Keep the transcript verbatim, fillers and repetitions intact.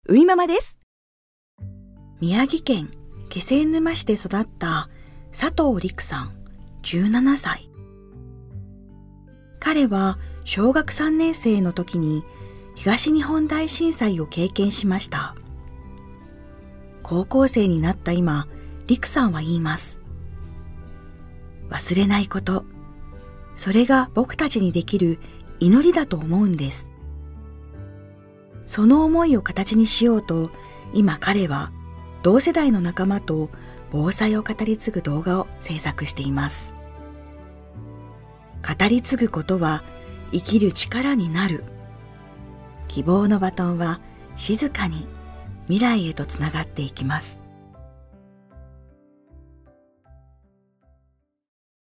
ういママです。宮城県気仙沼市で育った佐藤陸さん、じゅうななさい。彼は小学さんねん生の時に東日本大震災を経験しました。高校生になった今、陸さんは言います。忘れないこと、それが僕たちにできる祈りだと思うんです。その思いを形にしようと、今彼は同世代の仲間と防災を語り継ぐ動画を制作しています。語り継ぐことは生きる力になる。希望のバトンは静かに未来へとつながっていきます。